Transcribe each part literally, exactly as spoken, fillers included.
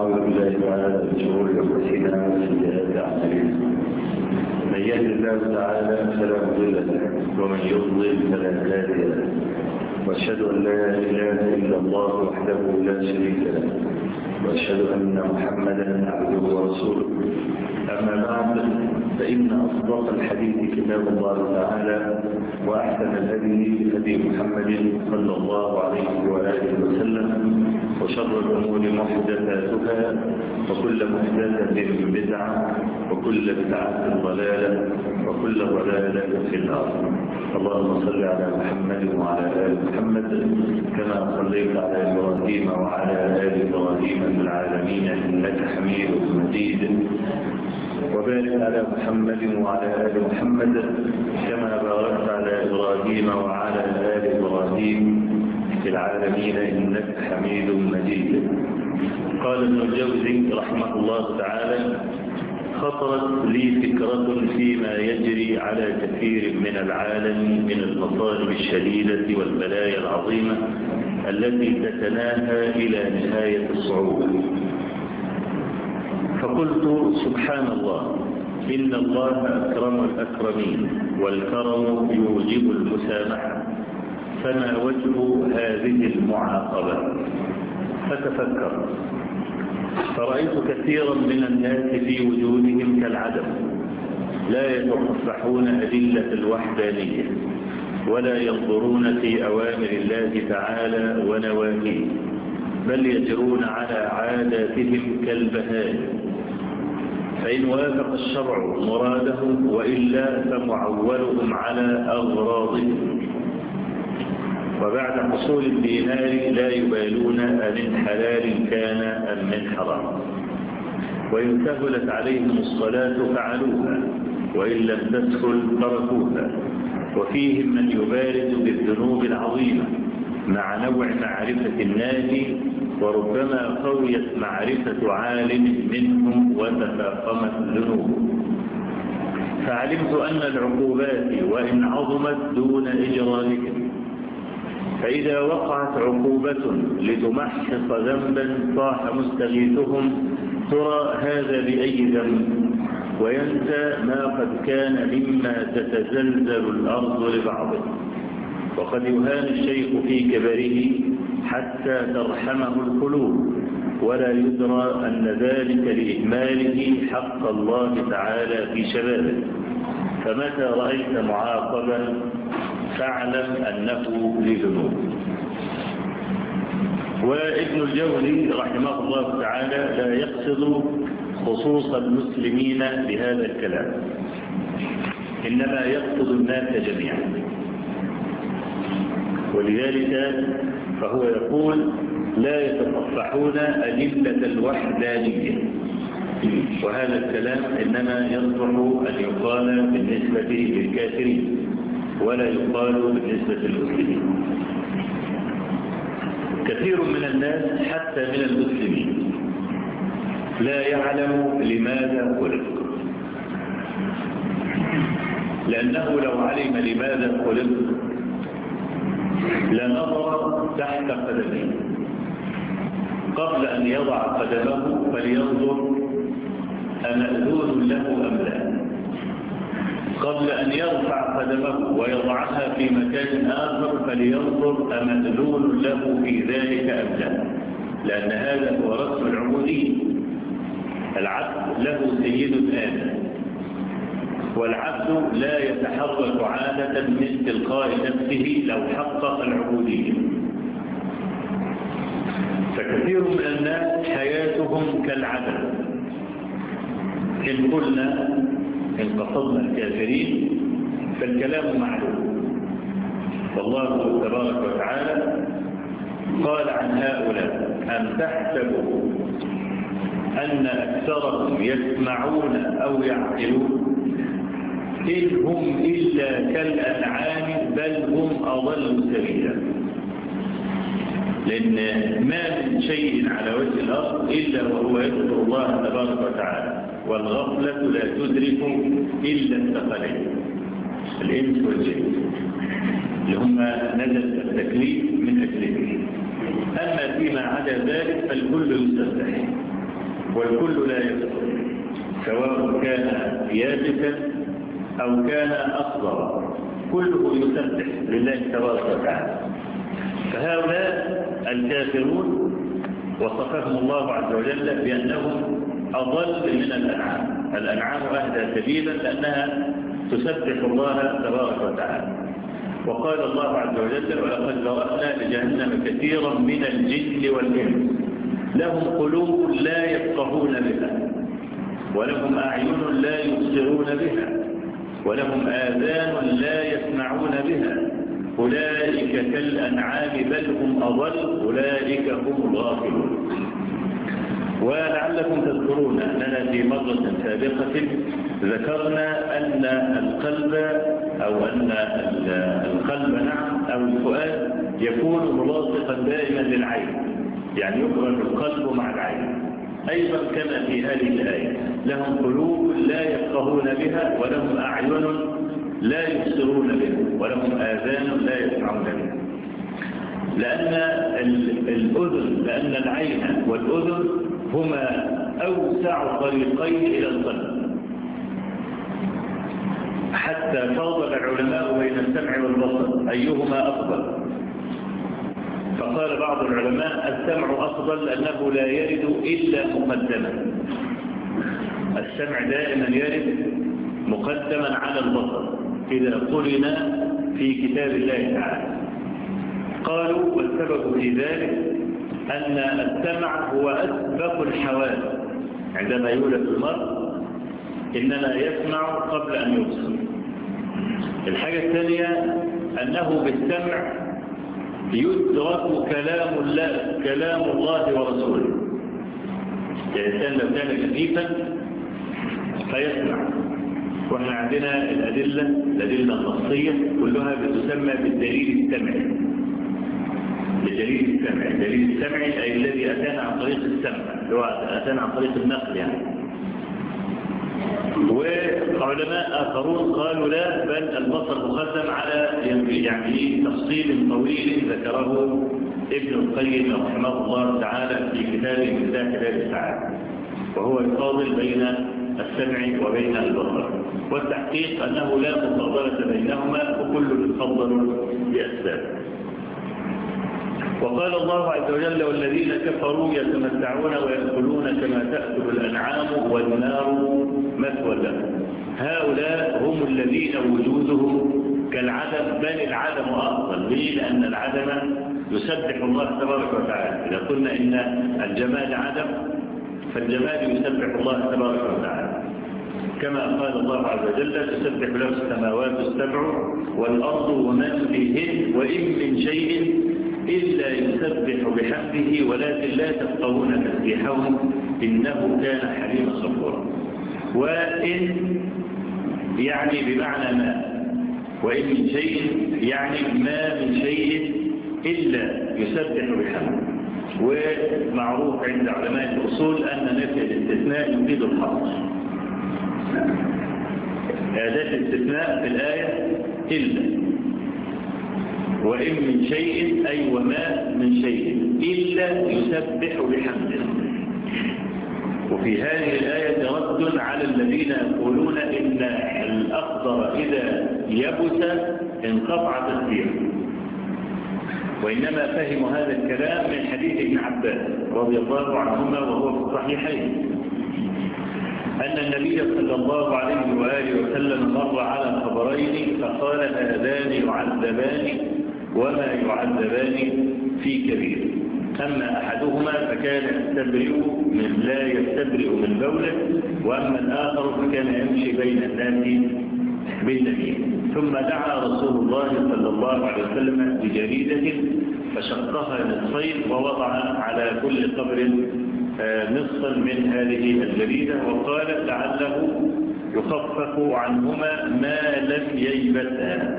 ونعوذ بالله تعالى من شرور انفسنا وسيئات اعمالنا. من يهد الله تعالى فلا مضل له ومن يضلل فلا هادي له، واشهد ان لا اله الا الله وحده لا شريك له، واشهد ان محمدا عبده ورسوله. اما بعد، فان اصدق الحديث كتاب الله تعالى، واحسن الهدي هدي محمد صلى الله عليه واله وسلم، وشر الامور محدثاتها، وكل محدثه بدعه، وكل بدعه ضلاله، وكل ضلاله في النار. اللهم صل على محمد وعلى ال محمد كما صليت على ابراهيم وعلى ال ابراهيم في العالمين انك حميد مجيد، وبارك على محمد وعلى ال محمد كما باركت على ابراهيم وعلى ال ابراهيم في العالمين انك حميد مجيد. قال ابن الجوزي رحمه الله تعالى: خطرت لي فكرة فيما يجري على كثير من العالم من المصائب الشديدة والبلايا العظيمة التي تتناهى إلى نهاية الصعوبة. فقلت: سبحان الله، إن الله أكرم الأكرمين، والكرم يوجب المسامحة، فما وجه هذه المعاقبة؟ فتفكر، فرأيت كثيرا من الناس في وجودهم كالعدم، لا يتصفحون أدلة الوحدانية، ولا ينظرون في أوامر الله تعالى ونواهيه، بل يجرون على عاداتهم كالبهائم، فإن وافق الشرع مرادهم وإلا فمعولهم على أغراضهم. وبعد حصول الدينار لا يبالون أمن حلال كان أم من حرام، وإن سهلت عليهم الصلاة فعلوها، وإن لم تسهل تركوها. وفيهم من يبارز بالذنوب العظيمة مع نوع معرفة الناس، وربما قويت معرفة عالم منهم وتفاقمت ذنوبه. فعلمت أن العقوبات وإن عظمت دون إجرامهم، فإذا وقعت عقوبة لتمحص ذنبا صاح مستغيثهم، ترى هذا بأي ذنب، وينسى ما قد كان مما تتزلزل الأرض لبعضه. وقد يهان الشيخ في كبره حتى ترحمه القلوب، ولا يدرى أن ذلك لإهماله حق الله تعالى في شبابه. فمتى رأيت معاقبا فاعلم أنه لذنوب. وابن الجوزي رحمه الله تعالى لا يقصد خصوص المسلمين بهذا الكلام، إنما يقصد الناس جميعا. ولذلك فهو يقول: لا يتصفحون أدلة الوحدانية. وهذا الكلام إنما يصلح أن يقال بالنسبة للكافرين، ولا يقال بالنسبة للمسلمين. كثير من الناس حتى من المسلمين لا يعلم لماذا خلق، لأنه لو علم لماذا خلق لنظر تحت قدمه. قبل أن يضع قدمه فلينظر أمأذون له أم لا. قبل أن يرفع قدمه ويضعها في مكان آخر فلينظر أمأذون له في ذلك أم لا، لأن هذا هو رسم العبودية. العبد له سيد آدم، والعبد لا يتحرك عادة من تلقاء نفسه لو حقق العبودية. فكثير من الناس حياتهم كالعدم. إن قلنا إن قصدنا الكافرين فالكلام معلوم، والله تبارك وتعالى قال عن هؤلاء: أم تحسبوا أن أكثرهم يسمعون أو يعقلون، إن هم إلا كالأنعام بل هم أضل سبيلا. لأن ما من شيء على وجه الأرض إلا وهو يذكر الله تبارك وتعالى، والغفلة لا تدرك إلا الثقلين، الإنس والجن، اللي هم نزل التكليف من أجله. أما فيما عدا ذلك فالكل يسبح، والكل لا يكثر، سواء كان يابسا أو كان أخضر، كله يسبح لله تبارك وتعالى. فهؤلاء الكافرون وصفهم الله عز وجل بأنهم أضل من الأنعام. الأنعام أهدى سبيلا لأنها تسبح الله تبارك وتعالى. وقال الله عز وجل: ولقد ذرأنا لجهنم كثيرا من الجن والإنس لهم قلوب لا يفقهون بها ولهم أعين لا يبصرون بها ولهم آذان لا يسمعون بها أولئك كالأنعام بل هم أضل أولئك هم الغافلون. ولعلكم تذكرون أننا في مرة سابقة ذكرنا أن القلب أو أن القلب نعم أو الفؤاد يكون ملاصقا دائما للعين، يعني يقرن القلب مع العين. أيضا كما في هذه الآية: لهم قلوب لا يفقهون بها ولهم أعين لا يبصرون بها ولهم آذان لا يسمعون بها. لأن الأذن لأن العين والأذن هما أوسع طريقين إلى القلب، حتى فاضل العلماء بين السمع والبصر أيهما أفضل. فقال بعض العلماء: السمع أفضل لأنه لا يرد إلا مقدما. السمع دائما يرد مقدما على البصر إذا قرن في كتاب الله تعالى. قالوا: والسبب في ذلك أن السمع هو أسبق الحواس. عندما يولد المرء إنما يسمع قبل أن يبصر. الحاجة الثانية أنه بالسمع يدرك كلام الله كلام الله ورسوله. الإنسان لو كان كفيفا فيسمع. وإحنا عندنا الأدلة الأدلة النصية كلها بتسمى بالدليل السمعي. بالدليل السمعي، الدليل السمعي أي الذي أتانا عن طريق السمع، اللي هو أتانا عن طريق النقل يعني. وعلماء آخرون قالوا لا، بل البصر مقدم على يعني تفصيل طويل ذكره ابن القيم رحمه الله تعالى في كتابه مفتاح دار السعادة، وهو يفاضل بين السمع وبين البصر. والتحقيق أنه لا مفاضلة بينهما وكل يفضل بأسباب. وقال الله عز وجل: والذين كفروا يتمتعون ويأكلون كما تأكل الأنعام والنار مثوى لهم. هؤلاء هم الذين وجودهم كالعدم، بل العدم أفضل. ليه؟ لأن العدم يسبح الله تبارك وتعالى. إذا قلنا إن الجمال عدم فالجمال يسبح الله تبارك وتعالى، كما قال الله عز وجل: تسبح له السماوات السبع والأرض ومن فيهن وإن من شيء إلا يسبح بحمده ولكن لا تفقهون تسبيحهم إنه كان حليما غفورا. وإن يعني بمعنى ما، وإن من شيء يعني ما من شيء إلا يسبح بحمده. ومعروف عند علماء الأصول أن نفي الاستثناء يفيد الحصر. أداة الاستثناء في الآية إلا، وإن من شيء أي وما من شيء إلا يسبح بحمده. وفي هذه الآية رد على الذين يقولون إن الأخضر إذا يبس انقطع تسبيحه، وإنما فهموا هذا الكلام من حديث ابن عباس رضي الله عنهما وهو في الصحيحين أن النبي صلى الله عليه وآله وسلم مر على خبرين فقال: هذان يعذبان وما يعذبان في كبير. أما أحدهما فكان يستبرئ من لا يستبرئ من بوله، وأما الآخر فكان يمشي بين الناس بالنميم. ثم دعا رسول الله صلى الله عليه وسلم بجريدة فشقها نصفين ووضع على كل قبر نصفا من هذه الجريدة، وقال: لعله يخفف عنهما ما لم ييبسا.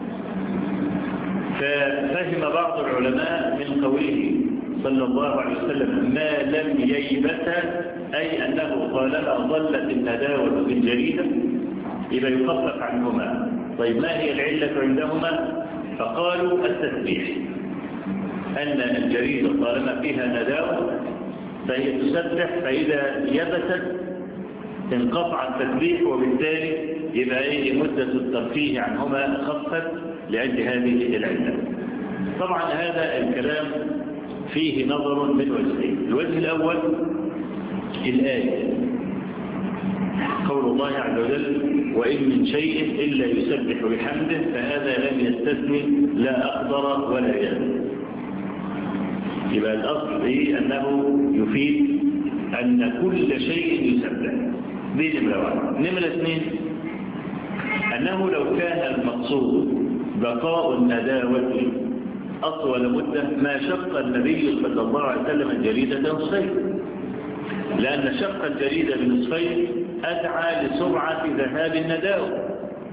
ففهم بعض العلماء من قوله صلى الله عليه وسلم ما لم ييبسا أي أنه طالما ظلت النداوة في الجريدة يبقى يخفف عنهما. طيب ما هي العلة عندهما؟ فقالوا التسبيح، أن الجريدة طالما فيها نداوة فهي تسبح، فإذا يبست انقطع التسبيح، وبالتالي يبقى ايه مدة الترفيه عنهما خفت لأجل هذه العلة. طبعا هذا الكلام فيه نظر من وجهين. الوجه الأول الآية، قول الله عز وجل وإن من شيء إلا يسبح بحمده، فهذا لم يستثني لا أقدر ولا يد. يبقى الأصل إيه؟ أنه يفيد أن كل شيء يسبح. دي نمرة واحد. نمرة اثنين أنه لو كان المقصود بقاء النداوة أطول مدة ما شق النبي صلى الله عليه وسلم الجريدة نصفين، لأن شق الجريدة بنصفين أدعى لسرعة ذهاب النداوة،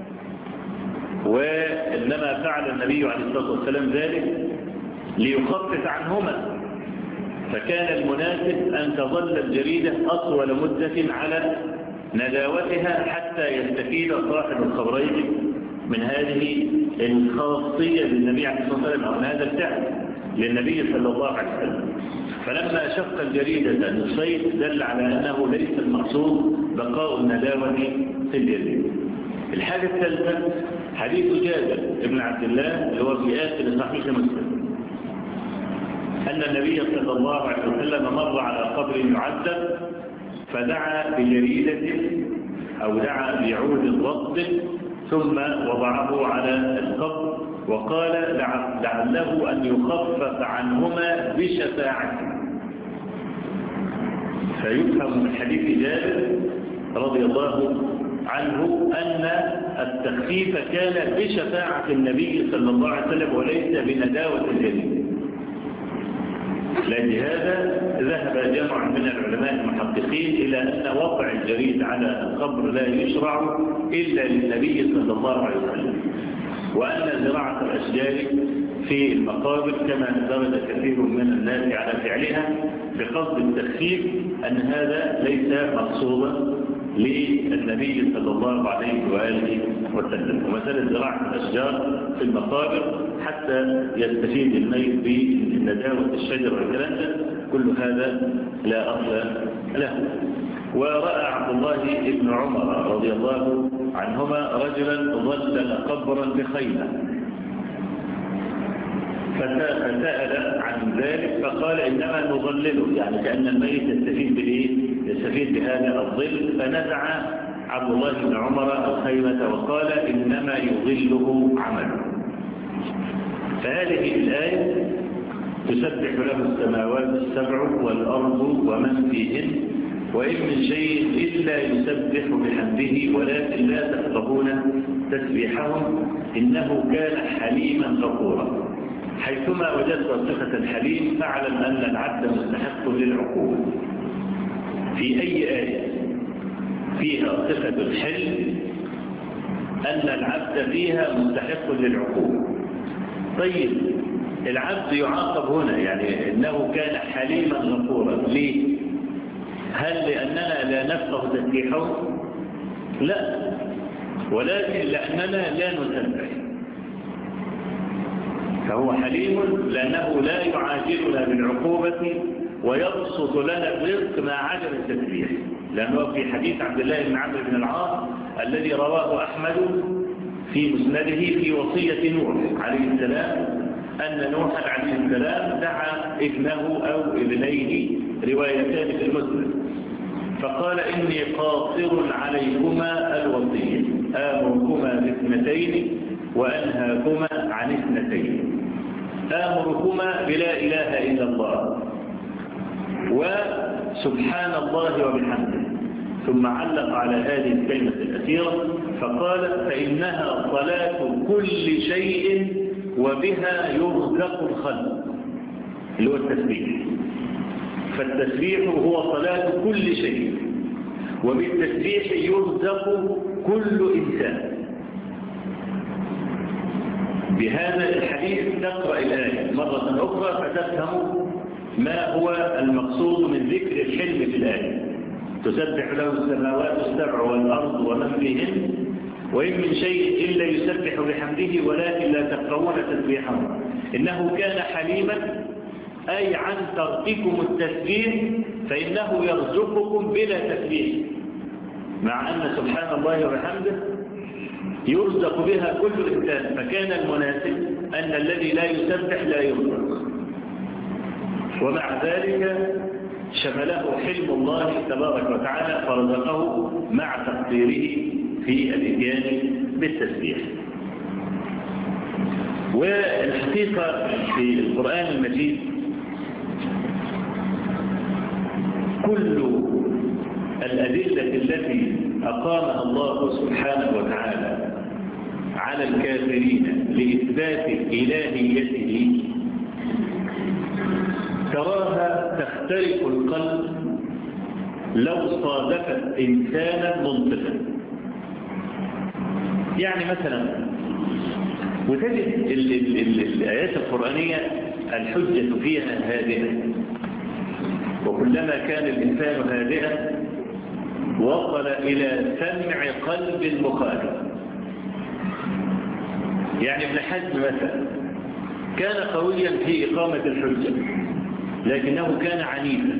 وإنما فعل النبي عليه الصلاة والسلام ذلك ليخفف عنهما، فكان المناسب أن تظل الجريدة أطول مدة على نداوتها حتى يستفيد صاحب الخبرين من هذه الخاصية للنبي عليه الصلاة والسلام، أو من هذا الفعل للنبي صلى الله عليه وسلم. فلما شق الجريدة نصفين دل على أنه ليس المقصود بقاء النداوة في الجريدة. الحاجة الثالثة حديث جابر بن عبد الله اللي هو في آخر صحيح مسلم، أن النبي صلى الله عليه وسلم مر على قبر يعذب فدعا بجريدة أو دعا بعود الضغط ثم وضعه على القبر وقال لعله أن يخفف عنهما بشفاعته. فيفهم من حديث جابر رضي الله عنه أن التخفيف كان بشفاعة النبي صلى الله عليه وسلم وليس بنداوة الجريدة. لهذا ذهب جمع من العلماء المحققين إلى أن وضع الجريد على القبر لا يشرع إلا للنبي صلى الله عليه وسلم، وأن زراعة الأشجار في المقابر كما درج كثير من الناس على فعلها بقصد التخفيف، أن هذا ليس مقصودا للنبي صلى الله عليه وآله وسلم. ومثل زراعة الأشجار في المقابر حتى يستفيد الميت بنداوة الشجر والكلام ده كل هذا لا أصل له. ورأى عبد الله بن عمر رضي الله عنهما رجلا ظلل قبرا بخيمة فسأل عن ذلك فقال إنما نظلله، يعني كأن الميت يستفيد بالإيه؟ يستفيد بهذا الظل. فنزع عبد الله بن عمر الخيمة وقال إنما يظله عمله. فهذه الآية تسبح له السماوات السبع والأرض ومن فيهن وإن من شيء إلا يسبح بحمده ولكن لا تفقهون تسبيحهم إنه كان حليما غفورا. حيثما وجدت صفة الحليم فاعلم أن العبد مستحق للعقوبة. في أي آية فيها صفة الحلم أن العبد فيها مستحق للعقوبة. طيب العبد يعاقب هنا يعني إنه كان حليما غفورا، ليه؟ هل لأننا لا نفقه تسبيحه؟ لا، ولكن لأننا لا نسبح. فهو حليم لأنه لا يعاجلنا بالعقوبة ويبسط لنا الرزق مع عدم التسبيح، لأنه في حديث عبد الله بن عمرو بن العاص الذي رواه أحمد في مسنده في وصية نوح عليه السلام أن نوح عليه السلام دعا ابنه أو ابنيه روايتان في المسند فقال إني قاصر عليكما الوصية آمركما باثنتين وأنهاكما عن اثنتين. آمركما بلا إله إلا الله وسبحان الله وبحمده، ثم علق على هذه الكلمة الأخيرة فقال فإنها صلاة كل شيء وبها يرزق الخلق، اللي هو التسبيح. فالتسبيح هو صلاة كل شيء وبالتسبيح يرزق كل إنسان. بهذا الحديث تقرأ الآية مرة أخرى فتفهم ما هو المقصود من ذكر الحلم في الآية. تسبح له السماوات السبع والأرض ومن فيهن وإن من شيء إلا يسبح بحمده ولكن لا تفقهون تسبيحه إنه كان حليما، أي عن ترككم التسبيح فإنه يرزقكم بلا تكليف، مع أن سبحان الله وبحمده يرزق بها كل إنسان، فكان المناسب أن الذي لا يسبح لا يرزق. ومع ذلك شمله حلم الله تبارك وتعالى فرزقه مع تقديره في الإتيان بالتسبيح. والحقيقة في القرآن المجيد كل الأدلة التي أقامها الله سبحانه وتعالى على الكافرين لإثبات إلهيته تراها تخترق القلب لو صادفت إنسانا منطقا. يعني مثلا وتجد ال ال ال الآيات القرآنية الحجة فيها هادئة، وكلما كان الإنسان هادئا وصل إلى سمع قلب المخالف. يعني ابن حزم مثلا كان قويا في إقامة الحجة لكنه كان عنيفا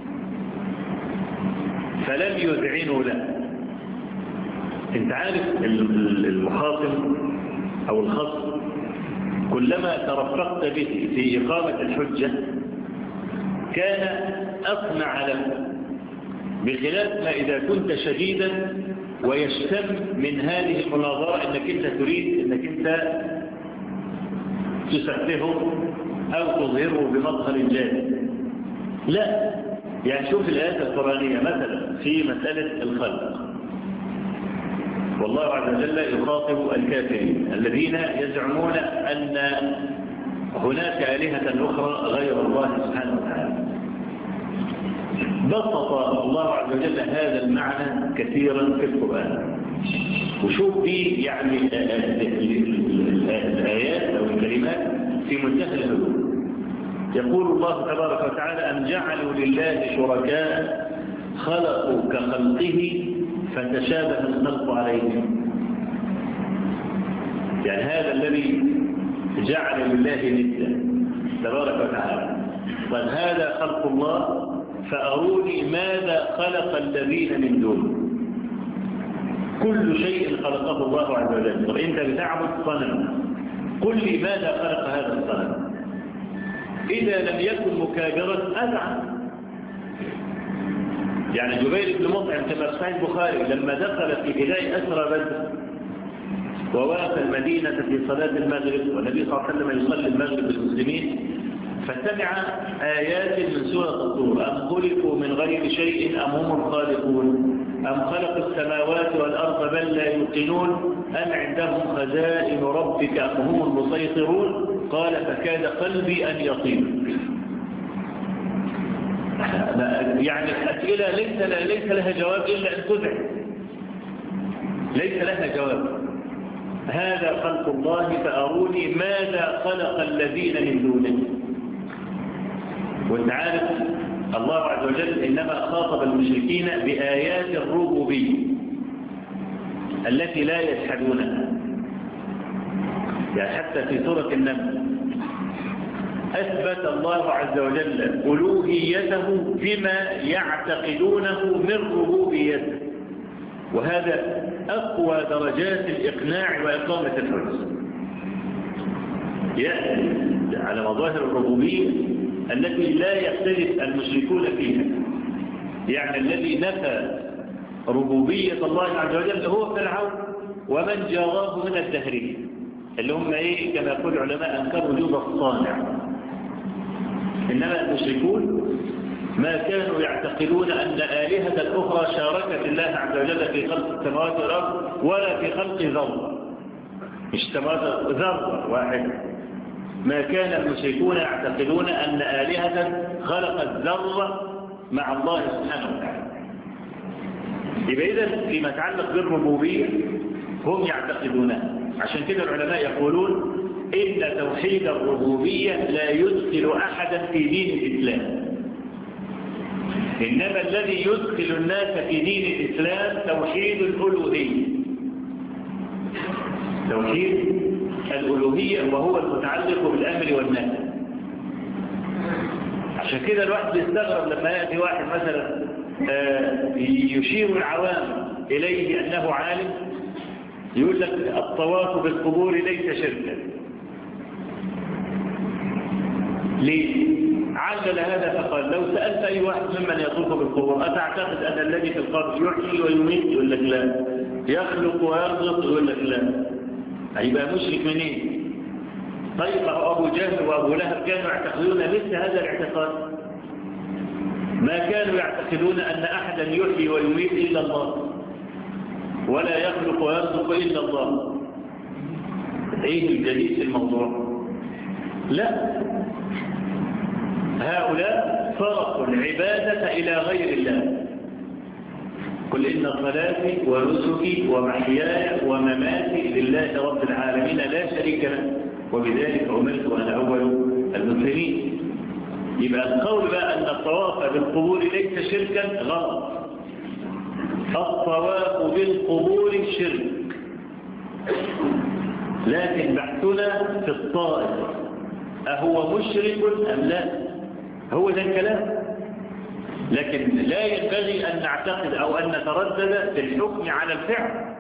فلم يذعنوا له. انت عارف المخاطب أو الخصم كلما ترفقت به في إقامة الحجة كان أقنع له، بخلاف ما إذا كنت شديدا ويشتم من هذه المناظرة أنك أنت تريد أنك أنت تسفهه أو تظهره بمظهر جاد. لا، يعني شوف الآيات القرآنية مثلا في مسألة الخلق، والله عز وجل يخاطب الكافرين الذين يزعمون أن هناك آلهة أخرى غير الله سبحانه وتعالى. بسط الله عز وجل هذا المعنى كثيرا في القرآن. وشوف دي يعني الآيات أو الكلمات في منتهى الهدوء. يقول الله تبارك وتعالى: أم جعلوا لله شركاء خلقوا كخلقه فتشابه الخلق عليهم. يعني هذا الذي جعل لله ندا تبارك وتعالى، قال هذا خلق الله فأروني ماذا خلق الذين من دونه. كل شيء خلقه الله عز وجل. طب أنت بتعبد صنم، قل لي ماذا خلق هذا الصنم. إذا لم يكن مكابرا أزعم. يعني جبير بن مطعم كما في صحيح البخاري لما دخل في فداء أسرى بدر ووافى المدينة في صلاة المغرب والنبي صلى الله عليه وسلم يصلي المغرب بالمسلمين، فسمع آيات من سورة الطور: أم خلقوا من غير شيء أم هم الخالقون أم خلقوا السماوات والأرض بل لا يوقنون أم عندهم خزائن ربك أم هم المسيطرون. قال فكاد قلبي أن يطير. يعني أسئلة ليس ليس لها جواب إلا أن تدعي، ليس لها جواب. هذا خلق الله فأروني ماذا خلق الذين من دونه. وانت عارف الله عز وجل إنما خاطب المشركين بآيات الربوبية التي لا يجحدونها. يعني حتى في سورة النمل أثبت الله عز وجل ألوهيته بما يعتقدونه من ربوبيته، وهذا أقوى درجات الإقناع وإقامة الحجة. يعني على مظاهر الربوبية التي لا يختلف المشركون فيها. يعني الذي نفى ربوبية الله عز وجل هو فرعون ومن جاراه من الدهرية، اللي هم إيه كما يقول العلماء أنكروا وجود الصانع. إنما المشركون ما كانوا يعتقدون أن آلهة أخرى شاركت الله عز وجل في خلق السماوات والأرض ولا في خلق ذرة، مش سماوات ذرة واحدة. ما كان المشركون يعتقدون أن آلهة خلقت ذرة مع الله سبحانه وتعالى. يبقى إذن فيما يتعلق بالربوبية هم يعتقدونها. عشان كده العلماء يقولون إن توحيد الربوبية لا يدخل أحدا في دين الإسلام، إنما الذي يدخل الناس في دين الإسلام توحيد الألوهية. توحيد الألوهية وهو المتعلق بالأمر والنهي. عشان كده الواحد يستغرب لما يأتي واحد مثلا يشير العوام إليه أنه عالم، يقول لك الطواف بالقبور ليس شركا. ليه؟ علل هذا فقال لو سألت أي واحد ممن يطوف بالقبور أتعتقد أن الذي في القبر يحيي ويميت؟ يقول لك لا. يخلق ويرزق؟ يقول لك لا. هيبقى مشرك منين؟ طيب أبو جهل وأبو لهب كانوا يعتقدون مثل هذا الاعتقاد، ما كانوا يعتقدون أن أحدا يحيي ويميت إلا الله، ولا يخلق ويرزق إلا الله. إيه الجديد في الموضوع؟ لا، هؤلاء صرفوا العبادة إلى غير الله. قل إن صلاتي ونسكي ومحياي ومماتي لله رب العالمين لا شريك له وبذلك أمرت وأنا أول المسلمين. يبقى القول بقى أن الطواف بالقبور ليس شركا غلط. الطواف بالقبور شرك، لكن بحثنا في الطائف أهو مشرك أم لا؟ هو ده الكلام. لكن لا ينبغي أن نعتقد أو أن نتردد في الحكم على الفعل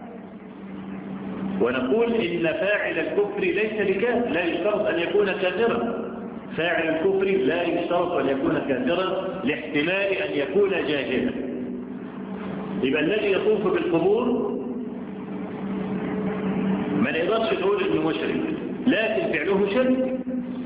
ونقول إن فاعل الكفر ليس بكافر، لا يشترط أن يكون كافرا. فاعل الكفر لا يشترط أن يكون كافرا لاحتمال أن يكون جاهلا. يبقى الذي يطوف بالقبور ما نقدرش نقول إنه مشرك، لكن فعله شرك،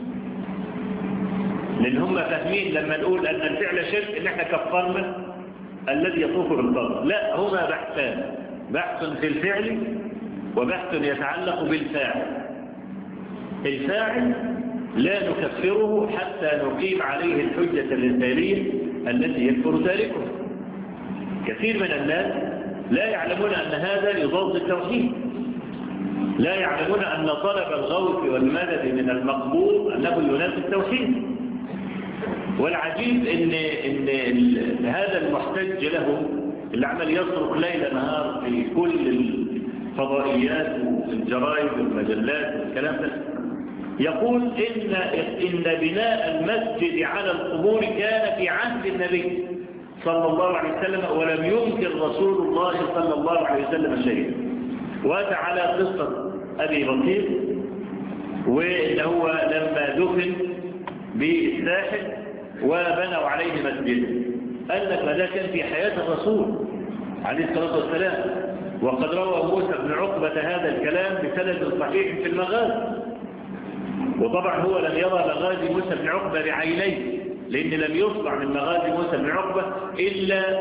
لأن هم فاهمين لما نقول أن الفعل شرك إن احنا كفرنا الذي يطوف بالقبر. لا، هما بحثان، بحث في الفعل وبحث يتعلق بالفاعل. الفاعل لا نكفره حتى نقيم عليه الحجة الرسالية التي يكفر تاركه. كثير من الناس لا يعلمون أن هذا يضاد التوحيد، لا يعلمون أن طلب الغوث والمدد من المقبور أنه ينافي التوحيد. والعجيب إن, إن, إن هذا المحتج له اللي عمل يصرف ليل نهار في كل الفضائيات والجرائد والمجلات والكلام ده، يقول إن, إن بناء المسجد على القبور كان في عهد النبي صلى الله عليه وسلم ولم ينكر رسول الله صلى الله عليه وسلم شيئا. وأتى على قصة أبي بكر وإن هو لما دفن بالساحل وبنوا عليه مسجد، قال لك ما ده كان في حياة الرسول عليه الصلاة والسلام، وقد روى موسى بن عقبة هذا الكلام بسند صحيح في المغازي. وطبعا هو لم يرى مغازي موسى بن عقبة بعينيه، لأن لم يصنع من مغازي موسى بن عقبة إلا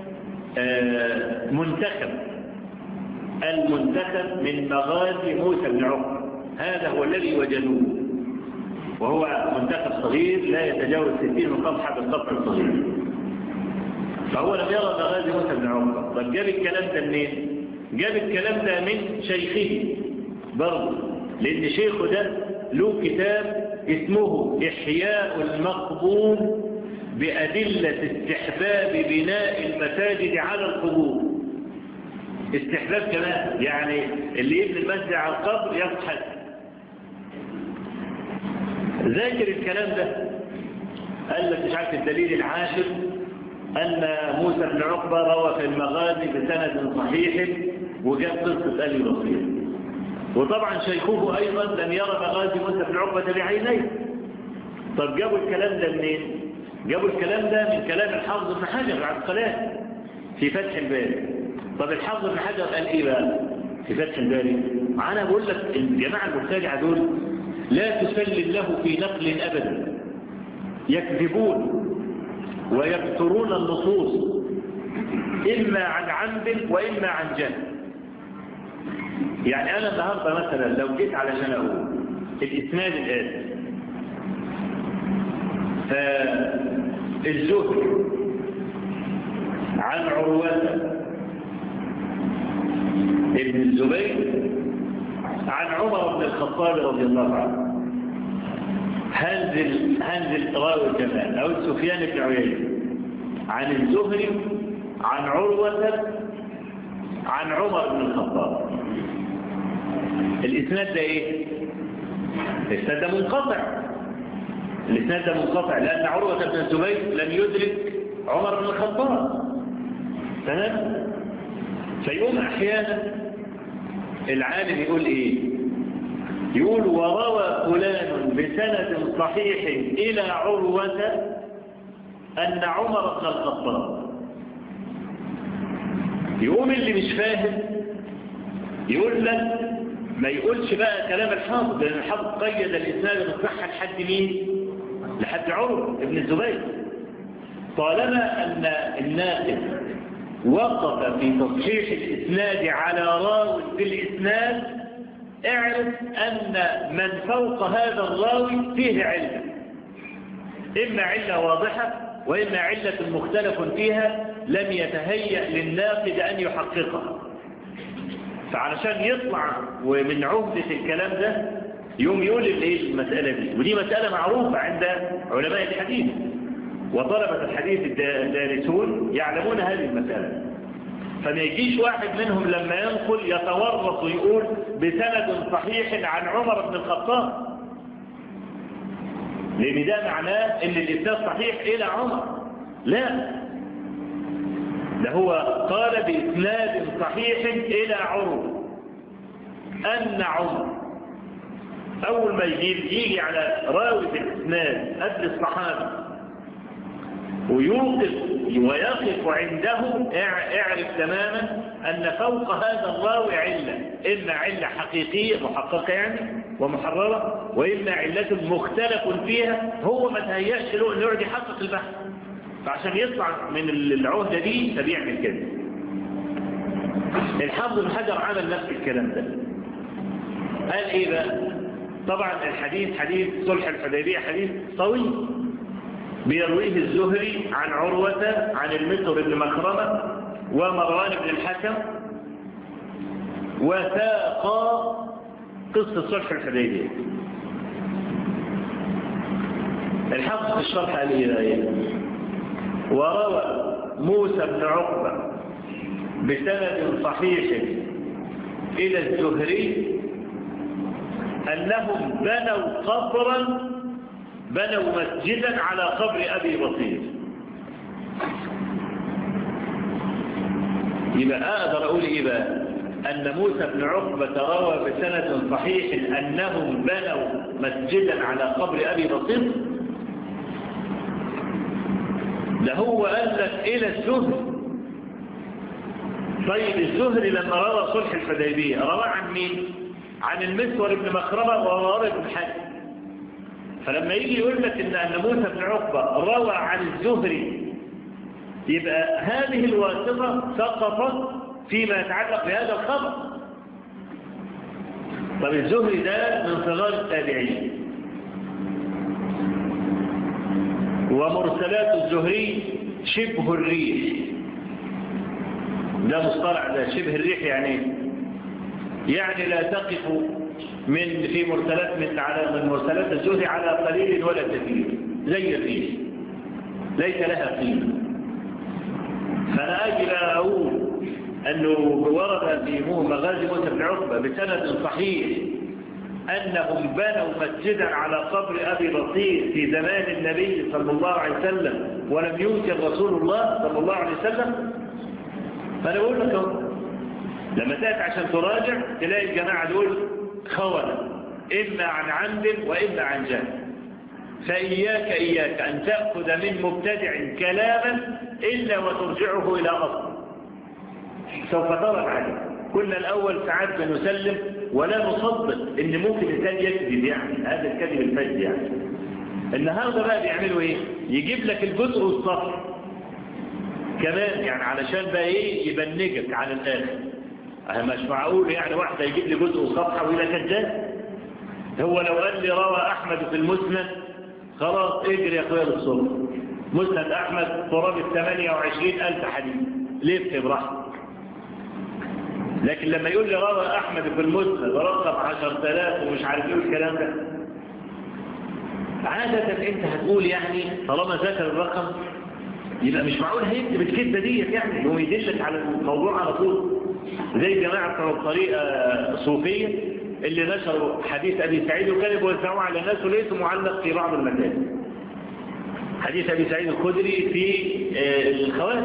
منتخب، المنتخب من مغازي موسى بن عقبة، هذا هو الذي وجدوه، وهو منتخب صغير لا يتجاوز ستين صفحة بالخط الصغير. فهو لم يرى مغازي موسى بن عقبة. طب جاب الكلام ده منين؟ جاب الكلام ده من شيخه برضه، لأن شيخه ده له كتاب اسمه إحياء المقبور بأدلة استحباب بناء المساجد على القبور. استحباب كمان، يعني اللي يبني المسجد على القبر يضحك. ذاكر الكلام ده. قال لك مش عارف الدليل العاشر أن موسى بن عقبة روى في المغازي بسند صحيح وجاب قصة أبي بصير. وطبعا شيخوه أيضا لم يرى مغازي موسى بن عقبة بعينيه. طب جابوا الكلام ده منين؟ جابوا الكلام ده من كلام الحافظ بن حجر العسقلاني في فتح الباري. طب الحافظ بن حجر قال إيه بقى في فتح الباري؟ أنا بقول لك الجماعة المبتدعة دول لا تسلم له في نقل أبدا، يكذبون ويبترون النصوص إما عن عمد وإما عن جهل. يعني أنا النهارده مثلا لو جيت علشان أقول الإسناد الآتي فالزهري عن عروة ابن الزبير عن عمر بن الخطاب رضي الله عنه، هنزل هنزل راوي كمان أو سفيان بن عيينة عن الزهري عن عروة عن عمر بن الخطاب. الإسناد ده إيه؟ الإسناد ده منقطع، الإسناد ده منقطع لأن عروة بن الزبير لم يدرك عمر بن الخطاب. تمام؟ فيقوم أحيانا العالم يقول إيه؟ يقول وروى فلان بسند صحيح إلى عروة أن عمر بن الخطاب. يقوم اللي مش فاهم يقول لك ما يقولش بقى كلام الحافظ، لأن الحافظ قيد الإسناد بالصحة لحد مين؟ لحد عروة ابن الزبير. طالما أن الناقد وقف في تصحيح الإسناد على راو في الإسناد، اعرف أن من فوق هذا الراوي فيه علة، إما علة واضحة وإما علة مختلف فيها لم يتهيأ للناقد أن يحققها. فعلشان يطلع ومن عهدة الكلام ده يوم يقول الايه المسألة دي، ودي مسألة معروفة عند علماء الحديث وطلبة الحديث الدارسون يعلمون هذه المسألة. فما يجيش واحد منهم لما ينقل يتورط ويقول بسند صحيح عن عمر بن الخطاب، لأن ده معناه ان الإسناد صحيح إلى عمر. لا، ده هو قال بإسناد صحيح إلى عروة أن عمر. أول ما يجي يجي على راوي الإسناد قبل الصحابة ويوقف ويقف عنده، اعرف تماما أن فوق هذا الراوي علة، إما علة حقيقية محققة يعني ومحررة، وإما علة مختلف فيها هو ما تهيأش له أن يقعد يحقق البحث. فعشان يطلع من العهدة دي فبيعمل كده. الحافظ بن حجر عمل نفس الكلام ده. قال ايه بقى؟ طبعا الحديث حديث صلح الحديبية حديث طويل بيرويه الزهري عن عروة عن المسور بن مخرمة ومروان بن الحكم، وساقا قصة صلح الحديبية. الحافظ في الشرح قال ايه بقى؟ وروى موسى بن عقبة بسند صحيح إلى الزهري أنهم بنوا قبرا بنوا مسجدا على قبر أبي بصير. يبقى أقدر أقول إيه بقى؟ أن موسى بن عقبة روى بسند صحيح أنهم بنوا مسجدا على قبر أبي بصير. ده هو قال لك إلى الزهري. طيب الزهري لما روى صلح الحديبية روى عن مين؟ عن المسور بن مخرمة ومروان بن الحكم. فلما يجي يقول لك إن أن موسى بن عقبة روى عن الزهري، يبقى هذه الواسطة سقطت فيما يتعلق بهذا الخبر. طب الزهري ده من صغار التابعين، ومرسلات الزهري شبه الريح. ده مصطلح، ده شبه الريح يعني يعني لا تقف من في مرسلات من على من مرسلات الزهري على قليل ولا كثير، زي الريح ليس لها قيمة. فأنا أجي أقول أنه ورد في مغازي موسى بن عقبة بسند صحيح أنهم بنوا مسجدا على قبر أبي بصير في زمان النبي صلى الله عليه وسلم ولم ينكر رسول الله صلى الله عليه وسلم. فأنا بقول لك لما تأتي عشان تراجع تلاقي الجماعة دول خونة، إما عن عمد وإما عن جهل. فإياك إياك أن تأخذ من مبتدع كلاما إلا وترجعه إلى أصل. سوف ترى العالم كنا الأول ساعات بنسلم ولا نصدق إن ممكن الإنسان يكذب، يعني هذا الكذب الفج. يعني النهارده بقى بيعملوا إيه؟ يجيب لك الجزء والصفر كمان، يعني علشان بقى إيه يبنجك على الآخر. مش معقول يعني واحد يجيب لي جزء وصفحة وإلى كذاب. هو لو قال لي روى أحمد في المسند خلاص اجري يا أخويا للصبح، مسند أحمد قرابة ثمانية وعشرين ألف حديث، لف براحتك. لكن لما يقول لي روى أحمد في المسند ورقم عشرة آلاف ومش عارف ايه الكلام ده، عادة انت هتقول يعني طالما ذكر الرقم يبقى مش معقول هيكتب الكذبة ديت، يعني هو يدلك على الموضوع على طول. زي جماعة بتوع الطريقة صوفية اللي نشروا حديث أبي سعيد وكانوا بيوزعوه على الناس وليس معلق في بعض المكان. حديث أبي سعيد الخدري في الخوارج.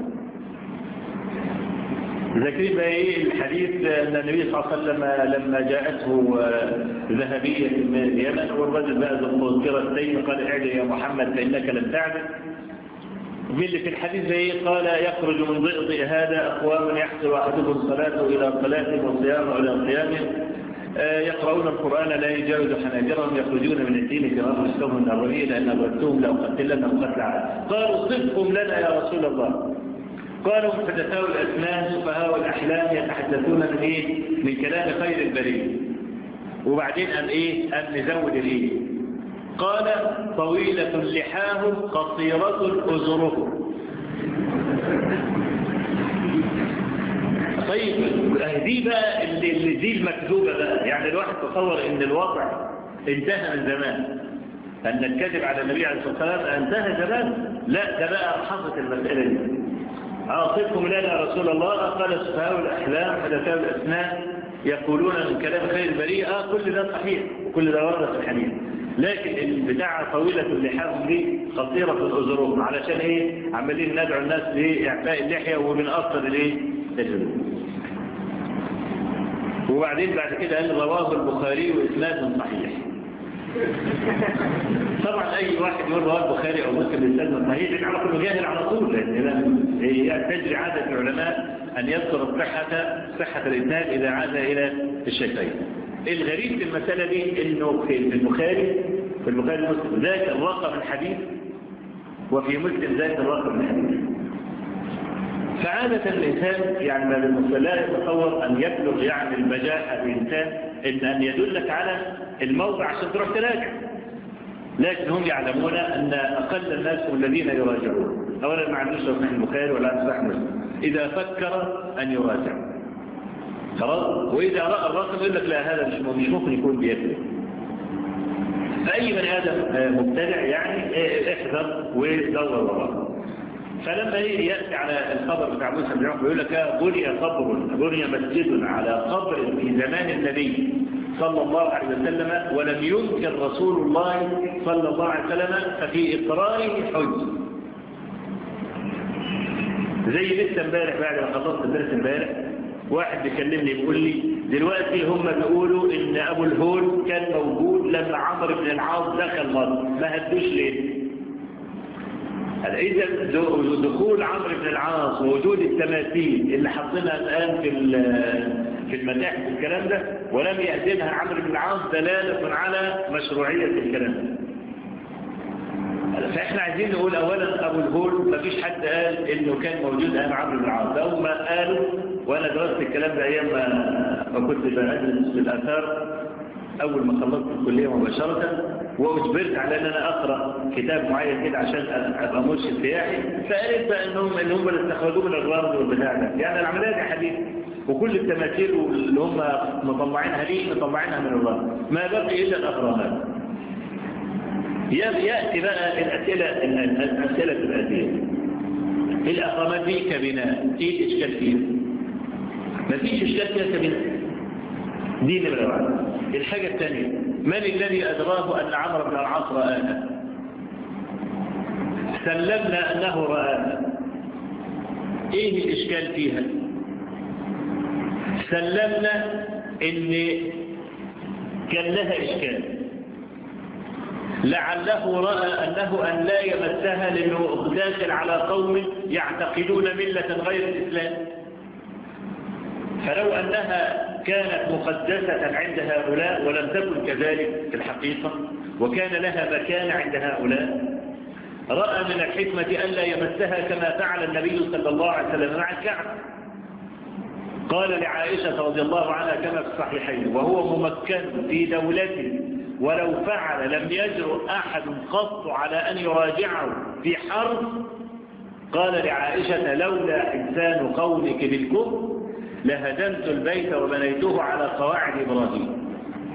ذاكرين بقى ايه الحديث ان النبي صلى الله عليه وسلم لما جاءته ذهبية من اليمن والرجل بقى ذو قيرتين قال اعدل يا محمد فإنك لم تعدل. باللي في الحديث ايه قال يخرج من ضئضئ هذا أقوام يحسر أحدهم صلاته إلى صلاته وصيامه إلى صيامه يقرؤون القرآن لا يجاوز حناجرهم يخرجون من الدين كما مستوهم النظرية لأن أبرتهم لو قتلنهم قتل عاد. قالوا صدقهم لنا يا رسول الله. قالوا محدثاء الأسنان سفهاء الأحلام يتحدثون من إيه؟ من كلام خير البرية. وبعدين أن إيه؟ أن نزود الإيه؟ قال طويلة لحاهم قصيرة أزرهم. طيب دي بقى اللي دي المكذوبة بقى، يعني الواحد تصور إن الواقع انتهى من زمان، أن الكذب على النبي عليه الصلاة والسلام انتهى زمان. لا ده بقى حصلت المسألة دي. أعطيكم لنا يا رسول الله قال سفهاء الأحلام حدثاء الأسنان يقولون من كلام خير البرية. آه كل ده صحيح وكل ده ورد في الحديث، لكن البتاعة طويلة اللحاف دي قصيرة الأزرهم علشان إيه؟ عمالين ندعو الناس لإعفاء اللحية ومن أصل الإيه؟ الجنوب. وبعدين بعد كده قال رواه البخاري وإسناد صحيح. طبعا أي واحد يقول رواه البخاري أو مسلم بإسناد صحيح يجعل كله جاهل على طول، لأن هي تجري عادة العلماء أن يذكر صحة صحة الإسناد إذا عاد إلى الشيخين. الغريب في المسألة دي إنه في البخاري في البخاري مسلم ذاك الرقم الحديث وفي مسلم ذاك الرقم الحديث. فعادة الإنسان يعني ما لا يتصور أن يبلغ يعني البجاحة الإنسان إن أن يدلك على الموضع عشان تروح تراجع، لكن هم يعلمون أن أقل الناس هم الذين يراجعون. أولا ما عندوش صحيح البخاري ولا صحيح مسلم، إذا فكر أن يراجع خلاص، وإذا رأى الرقم يقول لك لا هذا مش مش ممكن يكون بيده. فأي بني آدم مبتدع يعني احذر ودور وراه. فلما يأتي على الخبر بتاع موسى بن عقبة يقول لك بني قبر بني مسجد على قبر في زمان النبي صلى الله عليه وسلم ولم ينكر رسول الله صلى الله عليه وسلم ففي إقراره حج. زي لسه امبارح بعد ما خلصت الدرس امبارح واحد بيكلمني بيقول لي دلوقتي هم بيقولوا ان ابو الهول كان موجود لما عمرو بن العاص دخل مصر، ما هدوش ليه؟ إذا دخول عمرو بن العاص ووجود التماثيل اللي حاطينها الآن في في المتاحف الكلام ده ولم يأذنها عمرو بن العاص دلالة على مشروعية الكلام ده. فإحنا عايزين نقول أولا أبو الهول ما فيش حد قال إنه كان موجود أيام عمرو بن العاص، أو ما قالوا وأنا درست الكلام ده أيام ما كنت بدرس في الآثار أول ما خلصت الكلية مباشرة، وأجبرت على أن أنا أقرأ كتاب معين كده عشان أبقى مرشد سياحي، فقالت أنهم اللي هم اللي استخرجوه من الرمز والبتاع ده، يعني العملية دي حديث وكل التماثيل اللي هم مطلعينها ليه مطلعينها من الرمز، ما بقي إلا الأهرامات. يأتي بقى الأسئلة الأسئلة الآتية. الأهرامات دي كبناء إيه الإشكال فيها؟ ما فيش إشكال فيها كبناء. دي نمرة واحدة. الحاجة الثانية من الذي أدراه أن عمرو بن العاص رآها؟ سلمنا أنه رآها، إيه الإشكال فيها؟ سلمنا إن كان لها إشكال، لعله رأى أنه أن لا يمسها لأنه داخل على قوم يعتقدون ملة غير الإسلام، فلو أنها كانت مقدسة عند هؤلاء ولم تكن كذلك في الحقيقة وكان لها مكان عند هؤلاء، رأى من الحكمة ألا يمسها كما فعل النبي صلى الله عليه وسلم مع الكعبة. قال لعائشة رضي الله عنها كما في الصحيحين وهو ممكن في دولته ولو فعل لم يجرؤ أحد قط على أن يراجعه في حرب، قال لعائشة لولا حسان قولك بالكفر لهدمت البيت وبنيته على قواعد إبراهيم.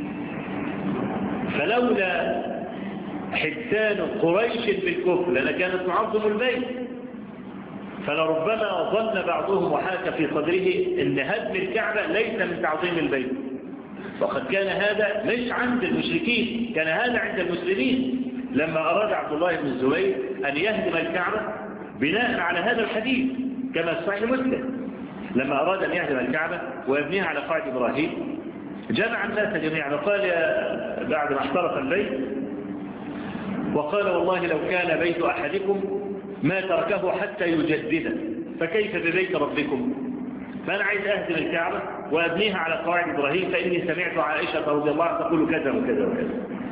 فلولا حسان قريش بالكفر لأن كانت تعظم البيت، فلربما ظن بعضهم وحاك في صدره أن هدم الكعبة ليس من تعظيم البيت، وقد كان هذا مش عند المشركين، كان هذا عند المسلمين لما أراد عبد الله بن الزبير أن يهدم الكعبة بناء على هذا الحديث كما في صحيح مسلم. لما أراد أن يهدم الكعبة ويبنيها على قواعد إبراهيم جمع الناس جميعا وقال بعد ما احترق البيت، وقال والله لو كان بيت أحدكم ما تركه حتى يجدده فكيف ببيت ربكم؟ فأنا عايز أهدم الكعبة وأبنيها على قواعد إبراهيم، فإني سمعت عائشة رضي الله عنها تقول كذا وكذا وكذا.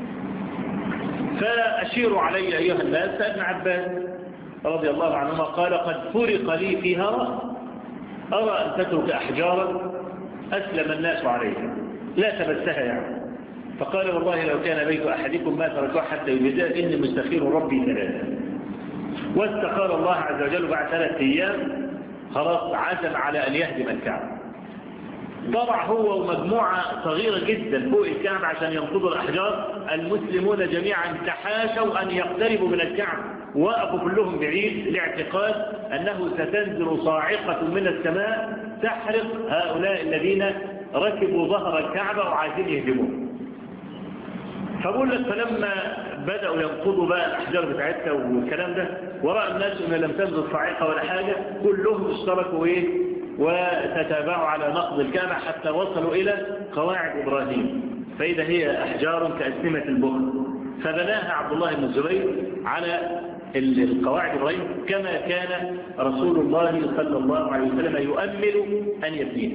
فأشيروا علي أيها الناس. فابن عباس رضي الله عنهما قال قد فرق لي فيها رأي، أرى أن تترك أحجارا أسلم الناس عليها لا تمسها يعني. فقال والله لو كان بيت أحدكم ما تركوه حتى يجدها إني مستخير ربي ثلاثة. واستخار الله عز وجل بعد ثلاثة أيام خلاص عزم على أن يهدم الكعبة. طبعا هو ومجموعة صغيرة جدا فوق الكعبة عشان ينقضوا الأحجار. المسلمون جميعا تحاشوا أن يقتربوا من الكعبة، وقفوا كلهم بعيد لاعتقاد أنه ستنزل صاعقة من السماء تحرق هؤلاء الذين ركبوا ظهر الكعبة وعايزين يهدموه. فقول لك فلما بدأوا ينقضوا بقى الأحجار بتاعتها والكلام ده، ورأى الناس أن لم تنزل صاعقة ولا حاجة، كلهم اشتركوا إيه وتتابعوا على نقض الكعبة حتى وصلوا إلى قواعد إبراهيم، فإذا هي أحجار كأسنمة البخل. فبناها عبد الله بن الزبير على القواعد إبراهيم كما كان رسول الله صلى الله عليه وسلم يؤمل أن يبنيه،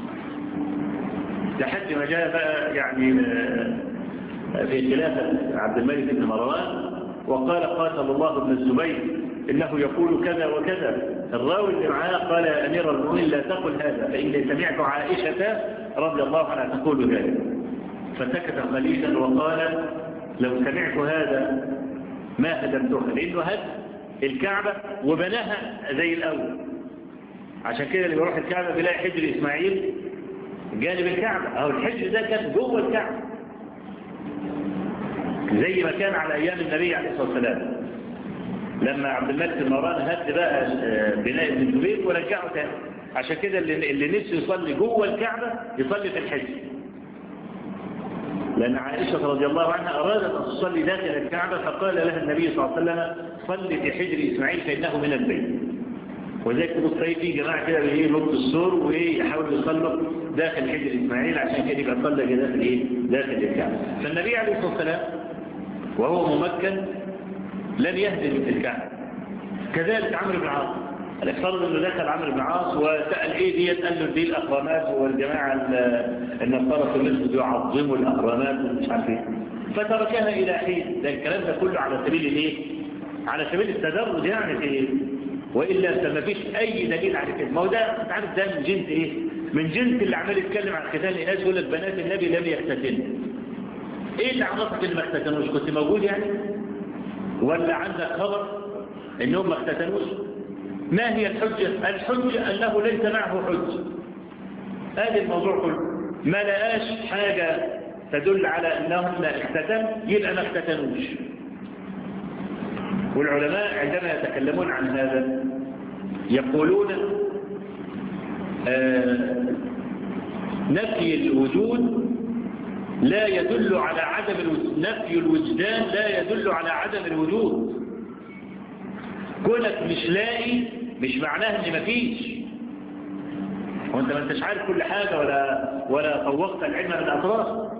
لحد ما جاء بقى يعني في خلافة عبد الملك بن مروان وقال قاتل الله بن الزبير إنه يقول كذا وكذا. الراوي اللي معاه قال يا أمير المؤمنين لا تقل هذا فإني سمعت عائشة رضي الله عنها تقول ذلك. فسكت خليلا وقال لو سمعت هذا ما هدمتها، لأنه هد الكعبة وبناها زي الأول. عشان كده اللي بيروح الكعبة بيلاقي حجر إسماعيل جانب الكعبة، أو الحجر ده كان جوه الكعبة زي ما كان على أيام النبي عليه الصلاة والسلام لما عبد الملك بن مروان هد بقى بناء ابن الزبير ورجعه تاني. عشان كده اللي, اللي نفسه يصلي جوه الكعبة يصلي في الحجر، لأن عائشة رضي الله عنها أرادت أن تصلي داخل الكعبة فقال لها النبي صلى الله عليه وسلم صلي في حجر إسماعيل فإنه من البيت. وذلك تبصي في جماعة كده بإيه نط السور ويحاولوا يصلوا داخل حجر إسماعيل عشان كده يبقى صلى داخل إيه داخل الكعبة. فالنبي عليه الصلاة والسلام وهو ممكن لن يهدم الكعبة. كذلك عمرو بن العاص، الافترض انه دخل عمرو بن العاص وسأل ايه ديت، قال له دي الاهرامات والجماعة النصارى في مصر يعظموا الاهرامات ومش عارف ايه، فتركها الى حين. ده الكلام ده كله على سبيل الايه؟ على سبيل التدرج يعني في، والا ما فيش اي دليل على كده. ما هو ده انت عارف ده من جنس ايه؟ من جنس اللي عمال يتكلم عن ختان الناس يقول لك بنات النبي لم يختتنوا. ايه اللي عرفك ان ما اختتنوش؟ كنت موجود يعني؟ ولا عندك خبر انهم ما اختتنوش؟ ما هي الحجة؟ الحجة انه ليس معه حجة. هذا الموضوع كله ما لقاش حاجة تدل على انهم اختتنوا يبقى ما اختتنوش. والعلماء عندما يتكلمون عن هذا يقولون آه نفي الوجود لا يدل على عدم الوجود، نفي الوجدان لا يدل على عدم الوجود. كونك مش لاقي مش معناه ان مفيش، وانت ما انتش عارف كل حاجة ولا ولا طوقت العلم من الاطراف.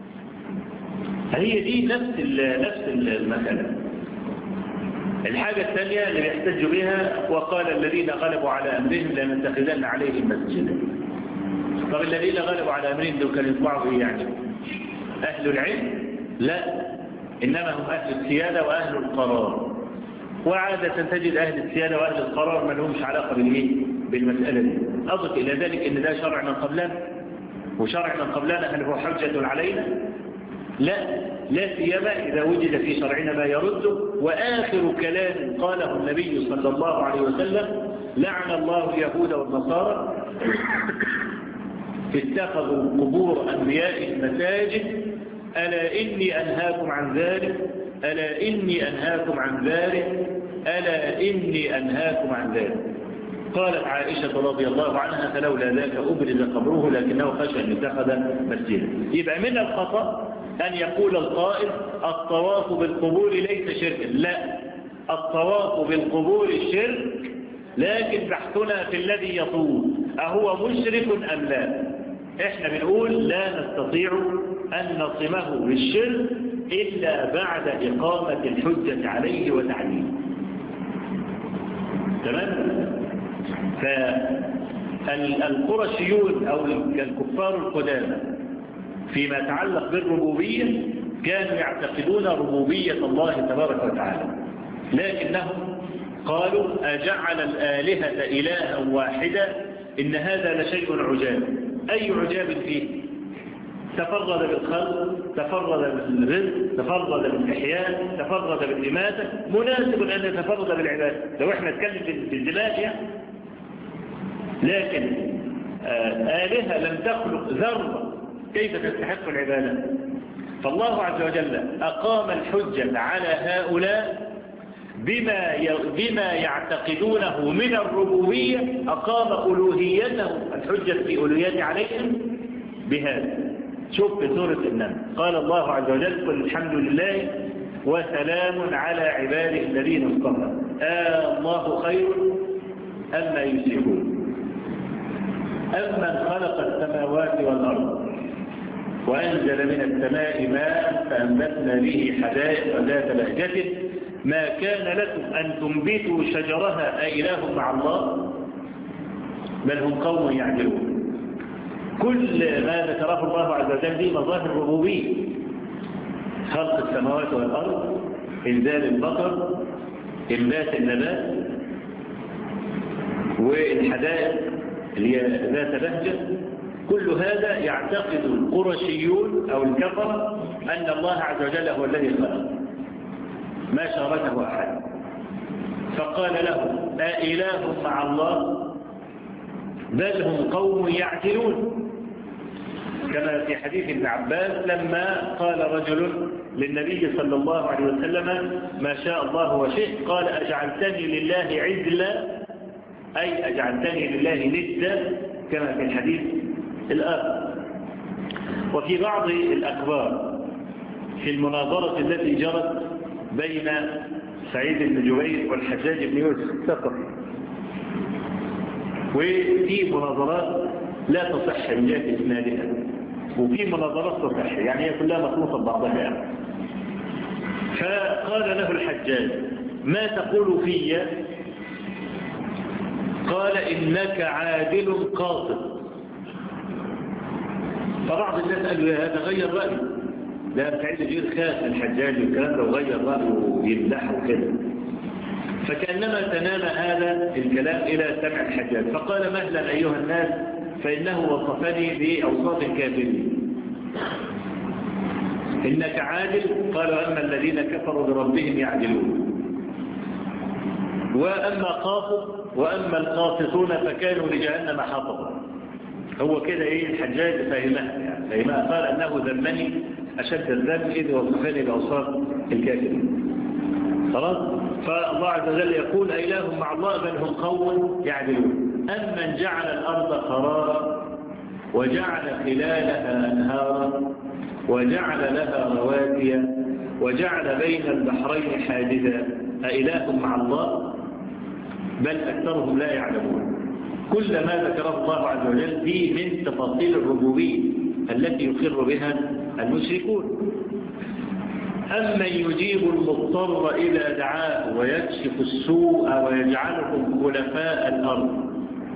هي دي نفس نفس المسألة. الحاجة الثانية اللي بيحتج بها وقال الذين غلبوا على امرهم لنتخذن عليهم مسجدا. طب الذين غلبوا على امرهم دول كانوا يطلعوا ايه يعني؟ أهل العلم؟ لا، إنما هم أهل السيادة وأهل القرار. وعادة تجد أهل السيادة وأهل القرار ما لهمش علاقة بالإيه؟ بالمسألة دي. أضف إلى ذلك إن ده شرع من قبلنا، وشرع من قبلنا هل هو حجة علينا؟ لا، لا سيما إذا وجد في شرعنا ما يرده. وآخر كلام قاله النبي صلى الله عليه وسلم لعن الله اليهود والنصارى اتخذوا قبور أنبياء مساجد ألا إني أنهاكم عن ذلك ألا إني أنهاكم عن ذلك ألا إني أنهاكم عن ذلك. قالت عائشة رضي الله عنها فلولا ذاك أبرز قبره لكنه خشى أن يتخذ مسجدا. يبقى من الخطأ أن يقول القائل الطواف بالقبور ليس شركا. لا، الطواف بالقبور شرك، لكن بحثنا في الذي يطوف أهو مشرك أم لا. احنا بنقول لا نستطيع أن نصمه بالشرك إلا بعد إقامة الحجة عليه وتعليمه. تمام؟ فالقرشيون أو الكفار القدامى فيما يتعلق بالربوبية كانوا يعتقدون ربوبية الله تبارك وتعالى، لكنهم قالوا أجعل الآلهة إلها واحدة إن هذا لشيء عجاب. أي عجاب فيه؟ تفرد بالخلق، تفرد بالرزق، تفرد بالإحياء، تفرد بالإماتة، مناسب أن يتفرد بالعبادة. لو احنا نتكلم بالدماغ يعني. لكن آلهة لم تخلق ذرة كيف تستحق العبادة؟ فالله عز وجل أقام الحجة على هؤلاء بما بما يعتقدونه من الربوبية، أقام ألوهيته الحجة في ألوهيته عليهم بهذا. شوف في سورة النمل قال الله عز وجل قل الحمد لله وسلام على عباده الذين اصطفى آه الله خير أما يشركون أمن خلق السماوات والأرض وأنزل من السماء ماء فأنبتنا به حدائق ذات بهجة ما كان لكم أن تنبتوا شجرها أإله مع الله بل هم قوم يعدلون. كل ما ذكره الله عز وجل دي مظاهر الربوبية: خلق السماوات والأرض، إنزال المطر، إنبات النبات، والحدائق اللي هي ذات بهجة. كل هذا يعتقد القرشيون أو الكفر أن الله عز وجل هو الذي خلق، ما شاركه أحد. فقال له أإله مع الله بل هم قوم يعدلون، كما في حديث ابن عباس لما قال رجل للنبي صلى الله عليه وسلم ما شاء الله وشئت قال أجعلتني لله عدلا، أي أجعلتني لله ندا، كما في الحديث الآخر. وفي بعض الأخبار في المناظرة التي جرت بين سعيد بن جبير والحجاج بن يوسف الثقفي، وفي مناظرات لا تصح من جهة إسنادها، وفي مناظرات تصح، يعني هي كلها مخلوطة ببعضها يعني. فقال له الحجاج ما تقول في؟ قال إنك عادل قاصد. فبعض الناس قالوا يا هذا غير رأيه، لا سعيد بن جبير خاف الحجاج والكلام ده وغير رأيه ويمدحه كده، فكأنما تنام هذا الكلام إلى سمع الحجاج. فقال مهلا أيها الناس فإنه وصفني بأوصاف الكافرين. إنك عادل، قال وأما الذين كفروا بربهم يعدلون، وأما قاصد وأما القاصصون فكانوا لجهنم حطبا. هو كده إيه الحجاج فهمها يعني فهمها قال أنه ذمني أشد الذنب إذ وصفني بأوصاف الكافرين. خلاص. فالله عز وجل يقول أإله مع الله بل هم قوم يعدلون. أمن جعل الأرض قرارا وجعل خلالها أنهارا وجعل لها رواسي وجعل بين البحرين حاجزا أإله مع الله بل أكثرهم لا يعلمون. كل ما ذكره الله عز وجل دي من تفاصيل الربوبية التي يقر بها المشركون. أمن يجيب المضطر إذا دعاه ويكشف السوء ويجعلكم خلفاء الأرض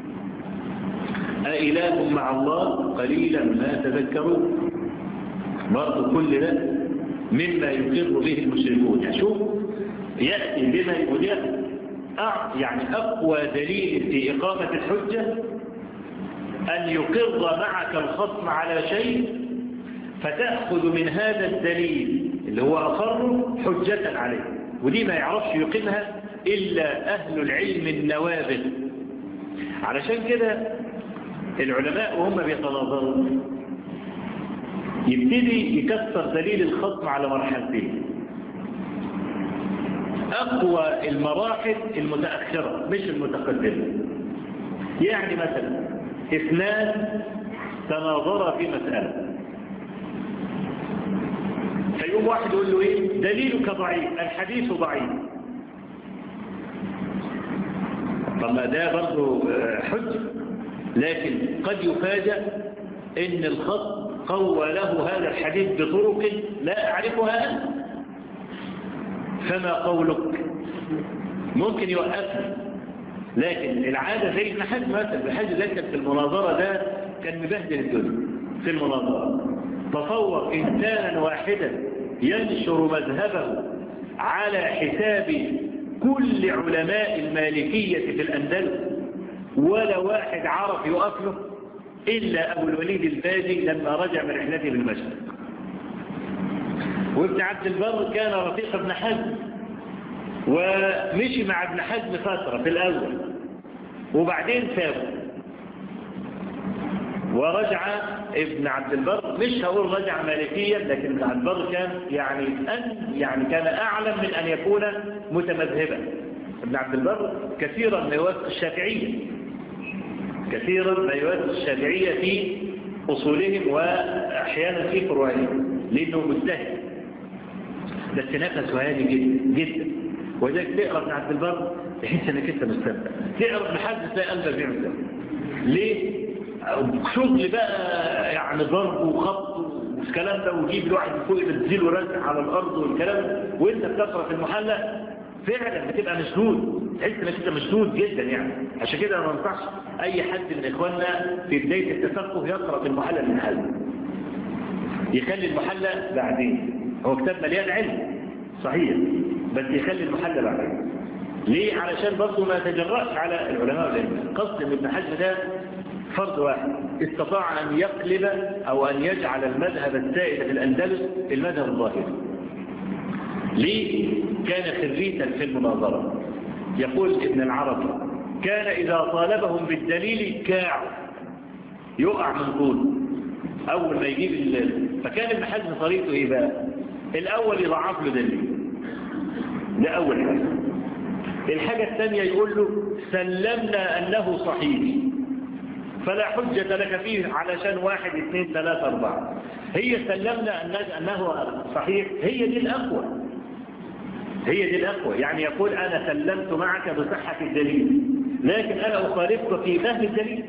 أإله مع الله قليلا ما تذكرون. برضو كل ده مما يقر به المشركون. يعني شوف يأتي بما يقول يعني أقوى دليل في إقامة الحجة أن يقر معك الخصم على شيء فتأخذ من هذا الدليل اللي هو أقر حجة عليه، ودي ما يعرفش يقيمها إلا أهل العلم النوابغ. علشان كده العلماء وهم بيتناظرون يبتدي يكسر دليل الخصم على مرحلتين. أقوى المراحل المتأخرة مش المتقدمة. يعني مثلا اثنان تناظرا في مسألة، فيقوم واحد يقول له ايه دليلك ضعيف، الحديث ضعيف. طب ما ده برضه حجة، لكن قد يفاجأ ان الخط قوى له هذا الحديث بطرق لا اعرفها أنا، فما قولك؟ ممكن يوقفني. لكن العادة زي ابن حزم مثلا، ابن حزم ذكر في المناظرة ده كان مبهدل الدنيا في المناظرة. تصور إنسانا واحدا ينشر مذهبه على حساب كل علماء المالكية في الأندلس، ولا واحد عرف يقف له إلا أبو الوليد الباجي لما رجع من رحلته بالمشرق. وابن عبد البر كان رفيق ابن حزم، ومشي مع ابن حزم فترة في الأول، وبعدين سابه ورجع ابن عبد البر. مش هقول رجع مالكيا، لكن ابن عبد البر كان يعني أن يعني كان أعلم من أن يكون متمذهبا. ابن عبد البر كثيرا ما يوافق الشافعية، كثيرا ما يوافق الشافعية في أصولهم وأحيانا في فروعهم، لأنه مجتهد بس نفسه هادي جدا جدا. وذلك تقرأ ابن عبد البر تحس انك انت مستمتع، تقرأ ابن حزم تلاقي قلبك بيعمل ده. ليه؟ شغل بقى يعني ضرب وخط والكلام ده، ويجيب الواحد فوق ينزله ورزع على الارض والكلام، وانت بتقرأ في المحلى فعلا بتبقى مشدود، تحس انك انت مشدود جدا يعني. عشان كده ما انصحش اي حد من اخواننا في بداية التفقه يقرأ في المحلى من حزم، يخلي المحلى بعدين. هو كتاب مليان علم صحيح، بس يخلي المحلى بعدين. ليه؟ علشان برضه ما يتجرأش على العلماء والعلم. قصد ان ابن حزم ده فرد واحد استطاع ان يقلب او ان يجعل المذهب السائد في الاندلس المذهب الظاهري. ليه؟ كان خريتا في المناظرة. يقول ابن العربي كان اذا طالبهم بالدليل كاعوا، يقع من طول اول ما يجيب ال... فكان ابن حزم طريقته ايه بقى؟ الاول يضعف له دليل، ده اول حاجه. الحاجه الثانيه يقول له سلمنا انه صحيح فلا حجه لك فيه علشان واحد اثنين ثلاثه اربعه. هي سلمنا انه صحيح، هي دي الاقوى، هي دي الاقوى. يعني يقول انا سلمت معك بصحه الدليل، لكن انا اخالفك في فهم الدليل.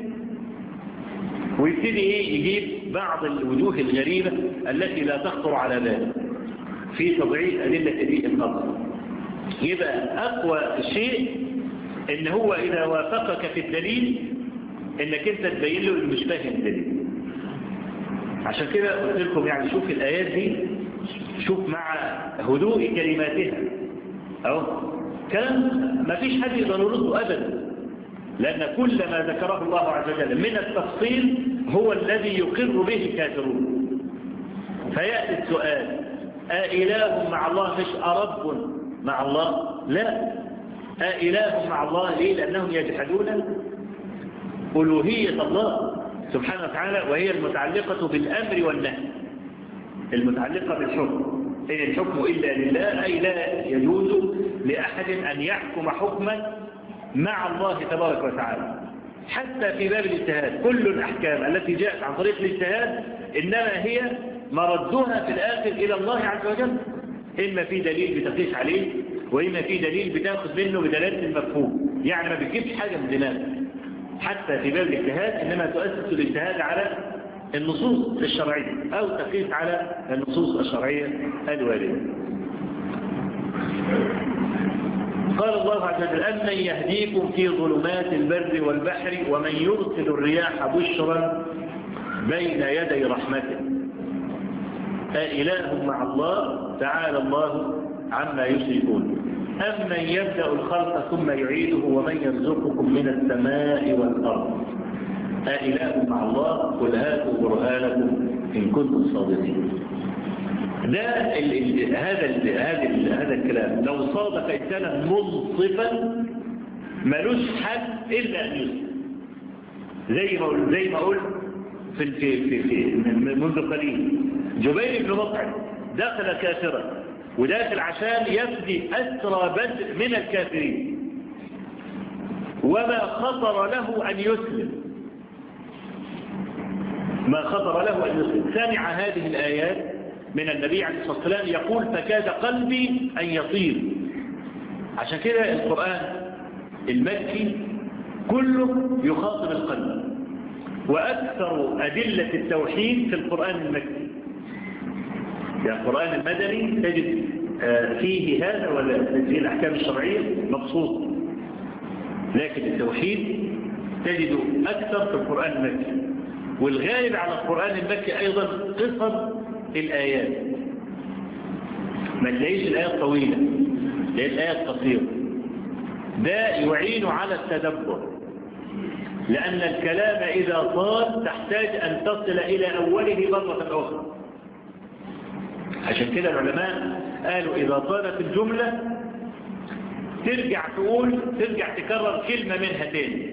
ويبتدي ايه يجيب بعض الوجوه الغريبة التي لا تخطر على باله في تضعيف أدلة هذه النظر. يبقى أقوى شيء إن هو إذا وافقك في الدليل إنك أنت تبين له مش فاهم الدليل. عشان كده قلت لكم يعني شوف الآيات دي، شوف مع هدوء كلماتها أهو كلام ما فيش حد يقدر يرده أبدا، لأن كل ما ذكره الله عز وجل من التفصيل هو الذي يقر به الكافرون. فيأتي السؤال أإله مع الله؟ مش أرب مع الله، لا، أإله مع الله. ليه؟ لأنهم يجحدون ألوهية الله سبحانه وتعالى، وهي المتعلقة بالأمر والنهي، المتعلقة بالحكم. إن الحكم إلا لله، أي لا يجوز لأحد أن يحكم حكما مع الله تبارك وتعالى. حتى في باب الاجتهاد كل الأحكام التي جاءت عن طريق الاجتهاد إنما هي مردها في الآخر إلى الله عز وجل. إما في دليل بتقيس عليه، وإما في دليل بتاخذ منه بدلالة المفهوم، يعني ما بتجيبش حاجة من دماغك. حتى في باب الاجتهاد إنما تؤسس الاجتهاد على النصوص الشرعية أو تقيس على النصوص الشرعية الواردة. قال الله عز وجل أمن يهديكم في ظلمات البر والبحر ومن يرسل الرياح بشرا بين يدي رحمته أإله مع الله تعالى الله عما يشركون أمن يبدأ الخلق ثم يعيده ومن يرزقكم من السماء والأرض أإله مع الله قل هاتوا برهانكم إن كنتم صادقين. ده ال ال هذا ال هذا ال هذا الكلام لو صادق إنسانا منصفا ملوش حد إلا أن يصدق. زي ما قلت زي ما قلت في في في, في منذ قليل جبير بن مطعم دخل كافرا وداخل عشان يفدي أسرى بدر من الكافرين، وما خطر له أن يسلم، ما خطر له أن يسلم. سمع هذه الآيات من النبي عليه الصلاة والسلام يقول فكاد قلبي أن يطير. عشان كده القرآن المكي كله يخاطب القلب، وأكثر أدلة التوحيد في القرآن المكي. يعني القرآن المدني تجد فيه هذا ولا فيه الأحكام الشرعية مقصود، لكن التوحيد تجد أكثر في القرآن المكي. والغالب على القرآن المكي أيضا قصر الآيات، ما تلاقيش الآيات طويلة، تلاقي الآيات قصيرة. ده يعين على التدبر، لأن الكلام إذا طال تحتاج أن تصل إلى أوله مرة أخرى. عشان كده العلماء قالوا إذا طالت الجملة ترجع تقول ترجع تكرر كلمة منها تاني.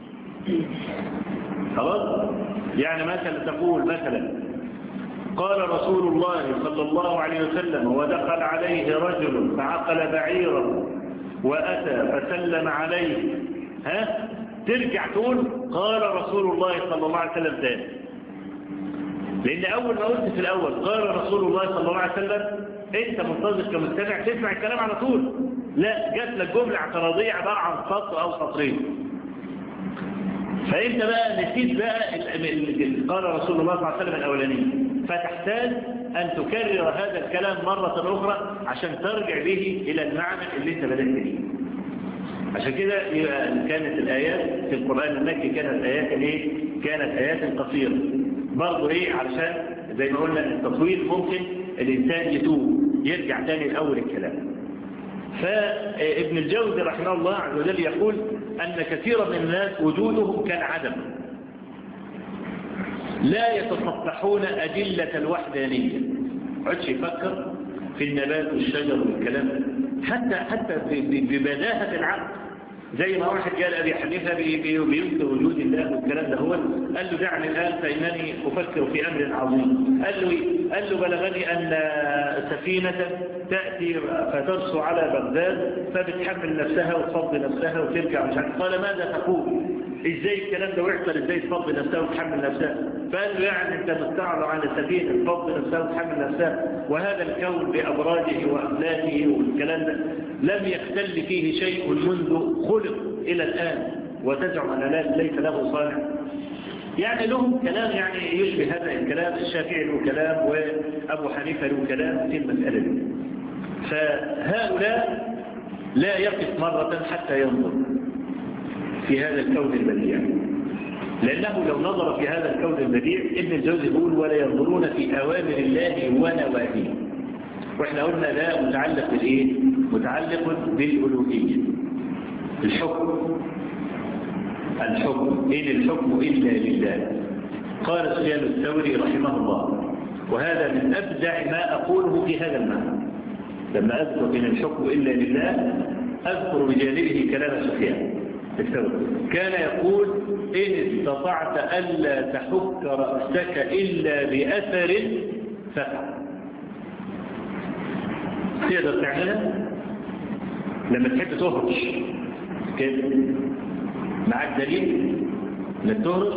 خلاص؟ يعني مثلا تقول مثلا قال رسول الله صلى الله عليه وسلم ودخل عليه رجل فعقل بعيرا وأتى فسلم عليه، ها؟ ترجع تقول قال رسول الله صلى الله عليه وسلم تاني، لأن أول ما قلت في الأول قال رسول الله صلى الله عليه وسلم أنت منتظر كمستمع تسمع الكلام على طول، لا، جات لك جملة اعتراضية عبارة عن سطر أو سطرين، فأنت بقى نسيت بقى قال رسول الله صلى الله عليه وسلم الأولاني، فتحتاج أن تكرر هذا الكلام مرة أخرى عشان ترجع به إلى المعنى اللي أنت بدأت به. عشان كده كانت الآيات في القرآن المكي كانت آيات إيه؟ كانت آيات قصيرة برضه إيه؟ علشان زي ما قلنا التطويل ممكن الإنسان يتوب يرجع تاني لأول الكلام. فابن الجوزي رحمه الله عز وجل يقول أن كثيرا من الناس وجودهم كالعدم، لا يتصفحون أدلة الوحدانية، عدش يفكر في النبات والشجر والكلام، حتى حتى ببداهة العقل. زي ما واحد قال أبي حنيفة بينكر وجود الله والكلام ده، هو قال له دعني الآن فإنني أفكر في أمر عظيم. قال له قال له بلغني أن سفينة تأتي فترسو على بغداد فبتحمل نفسها وتفضي نفسها وترجع مش عارف. قال ماذا تقول؟ ازاي الكلام ده ويحصل؟ ازاي تفضي نفسها وتحمل نفسها؟ فقال له يعني انت مستعر على سفينه تفضي نفسها وتحمل نفسها، وهذا الكون بأبراجه وأفلاكه والكلام ده لم يختل فيه شيء منذ خلق إلى الآن، وتزعم أن ليس له صانع. يعني لهم كلام يعني يشبه هذا الكلام، الشافعي له كلام وأبو حنيفة له كلام في المسألة دي. فهؤلاء لا يقف مرة حتى ينظر في هذا الكون البديع، لأنه لو نظر في هذا الكون البديع ابن الجوزي يقول ولا ينظرون في أوامر الله ونواهيه. وإحنا قلنا لا متعلق بالإيه؟ متعلق بالألوهية، الحكم الحكم إن الحكم إلا لله. قال سفيان الثوري رحمه الله، وهذا من أبدع ما أقوله في هذا المعنى، لما أذكر إن الحكم إلا لله أذكر بجانبه كلام سفيان الثوري. كان يقول إن استطعت ألا تحك رأسك إلا بأثر ففعل. تقدر تعملها لما تحب تهرش كده معك دليل انك تهرش؟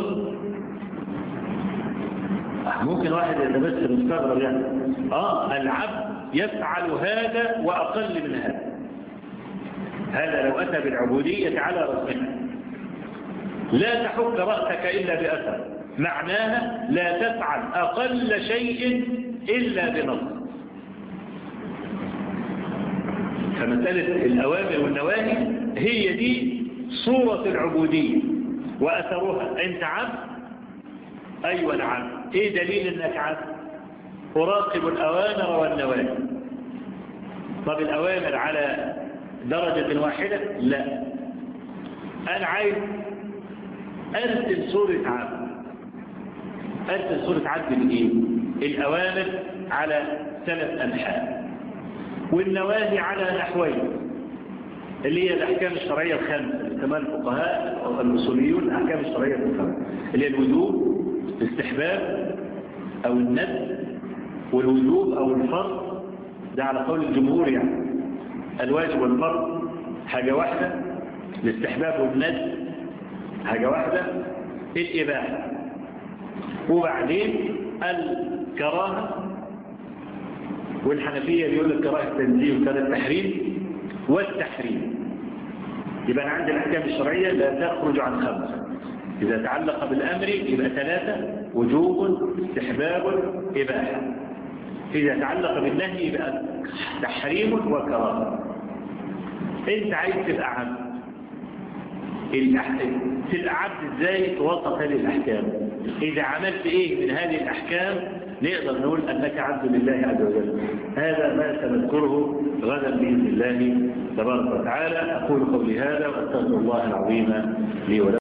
ممكن واحد يتبسر مستغرب يعني اه العبد يفعل هذا واقل من هذا. هذا لو اتى بالعبوديه على رسمها. لا تحك راسك الا باثر، معناها لا تفعل اقل شيء الا بنص. فمساله الاوامر والنواهي هي دي صورة العبودية وأثرها. أنت عبد؟ أيوة نعم. إيه دليل أنك عبد؟ أراقب الأوامر والنواهي. طب الأوامر على درجة واحدة؟ لا. أنا عايز أرسل صورة عبد. أرسل صورة عبد بإيه؟ الأوامر على ثلاث أنحاء والنواهي على نحوين، اللي هي الأحكام الشرعية الخمسة كما الفقهاء أو الأصوليون. الأحكام الشرعية الخمسة اللي هي الوجوب، الاستحباب أو الندب، والوجوب أو الفرض، ده على قول الجمهور. يعني الواجب والفرض حاجة واحدة، الاستحباب والندب حاجة واحدة، الإباحة، وبعدين الكراهة. والحنفية بيقول الكراهة التنزيه وكذا التحريم والتحريم. يبقى أنا عندي الأحكام الشرعية لا تخرج عن خمسة. إذا تعلق بالأمر يبقى ثلاثة: وجوب، استحباب، إباحة. إذا تعلق بالنهي يبقى تحريم وكراهة. أنت عايز تبقى عبد، تبقى عبد إزاي؟ توسط هذه الأحكام. إذا عملت إيه من هذه الأحكام نقدر نقول أنك عبد لله عز وجل. هذا ما سنذكره غدا بإذن الله تبارك وتعالى. أقول قولي هذا وأستغفر الله العظيم لي ولكم.